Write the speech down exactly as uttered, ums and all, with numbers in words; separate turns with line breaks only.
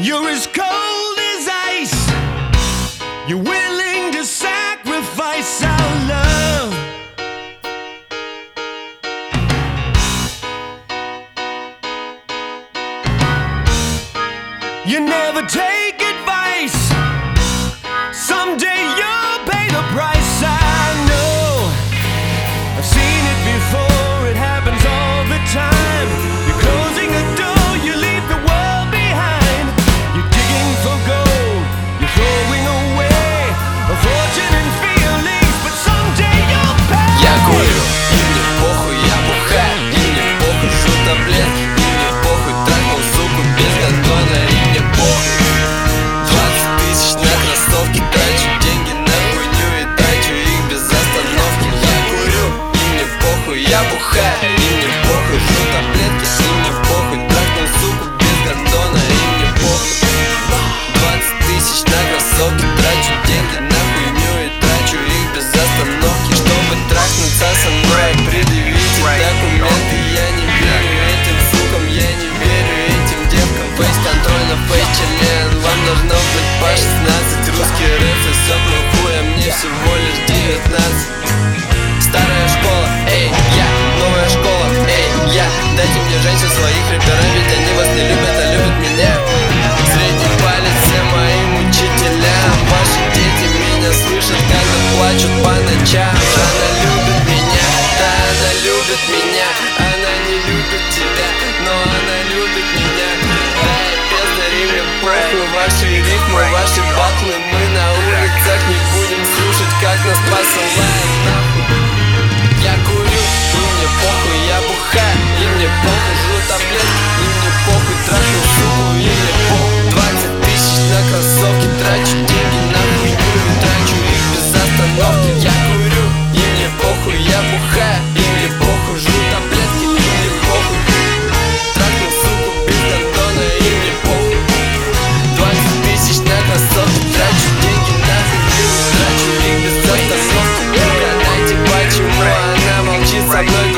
You're as cold as ice. You're willing to sacrifice our love. You never take advice. Someday you'll pay the price. I know, I've seen it before. It happens all the time. You're closing a door, you leave the world behind. You're digging for gold, you're throwing away a fortune and feelings, but someday you'll pay.
Я курю, и мне похуй, я бухаю, и мне похуй, жру таблетки, и мне похуй, трахнул суку без гондона, и мне похуй. Двадцать тысяч на кроссовки, трачу деньги на хуйню и трачу их без остановки. Я курю, и мне похуй, я бухаю, и мне похуй, жру таблетки, и мне похуй, трахнул суку без гондона, и мне похуй. Двадцать тысяч на кроссовки, трачу деньги на хуйню и трачу их без остановки. Чтобы трахнуться со мной, предъявите документы. Я не верю этим сукам, я не верю этим девкам. Фейс-контроль на фейс-член. Вам должно быть по шестнадцать. Русский рэп сосет мой хуй, а мне всего лишь девятнадцать. Старая школа, эй, я, новая школа, эй, я. Дайте мне женщин своих рэперов, ведь они вас не любят, а любят меня. Средний палец всем моим учителям. Ваши дети меня слышат, когда плачут по ночам. Она любит меня, да, она любит меня. Она не любит тебя, но она любит меня. Да, я бездарим, мне похуй. Ваши рифмы, ваши батлы, мы на улицах не будем слушать, как нас посылают нахуй. Я курю, и мне похуй, я бухаю, и мне похуй, жру таблетки, и мне похуй, трачу суку, и мне похуй. Двадцать тысяч на кроссовки, трачу деньги на хуйню и трачу их без остановки. Я курю, и мне похуй, я бухаю, и мне похуй, жру таблетки, и мне похуй. Трачу суку без гондона, и мне похуй. Двадцать тысяч на кроссовки, трачу деньги на хуйню и трачу их без остановки. Угадайте, почему она молчит со мной.